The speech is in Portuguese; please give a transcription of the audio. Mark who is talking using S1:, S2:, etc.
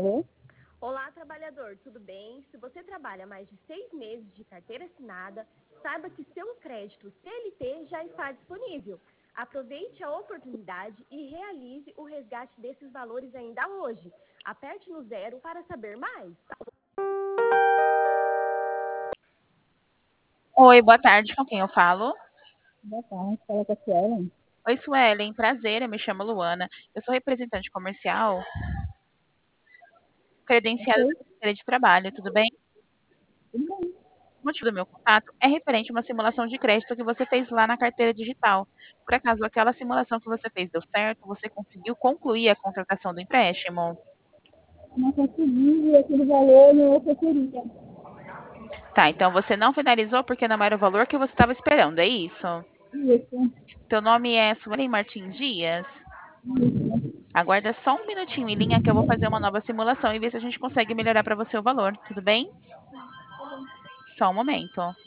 S1: Alô?
S2: Olá, trabalhador, tudo bem? Se você trabalha mais de 6 meses de carteira assinada, saiba que seu crédito CLT já está disponível. Aproveite a oportunidade e realize o resgate desses valores ainda hoje. Aperte no zero para saber mais.
S3: Oi, boa tarde, com quem eu falo?
S1: Boa tarde, fala com a Suelen.
S3: Oi, Suelen, prazer, eu me chamo Luana. Eu sou representante comercial credenciada
S1: Ok,
S3: da Secretaria de Trabalho, tudo bem?
S1: tudo bem.
S3: O motivo do meu contato é referente a uma simulação de crédito que você fez lá na carteira digital. Por acaso, aquela simulação que você fez deu certo? Você conseguiu concluir a contratação do empréstimo?
S1: Não consegui aquele valor no que eu queria.
S3: Tá, então você não finalizou porque não era o valor que você estava esperando, é isso?
S1: Isso,
S3: Teu nome é Suelen Martins Dias?
S1: isso.
S3: Aguarda só um minutinho em linha que eu vou fazer uma nova simulação e ver se a gente consegue melhorar para você o valor, tudo bem? Só um momento.